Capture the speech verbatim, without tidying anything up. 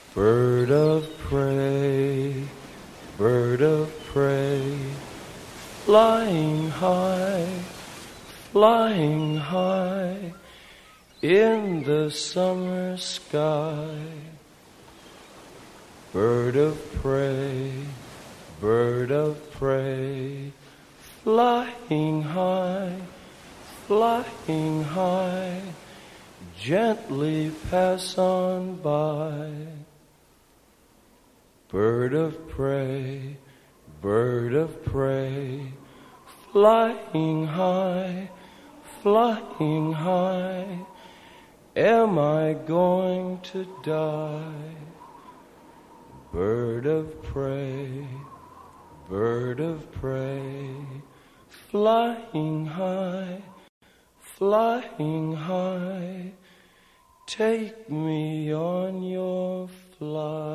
Bird of prey, bird of prey, flying high, flying high in the summer sky. Bird of prey, bird of prey, flying high, flying high, gently pass on by. Bird of prey, bird of prey, flying high, flying high, am I going to die? Bird of prey, bird of prey, flying high, flying high, take me on your flight.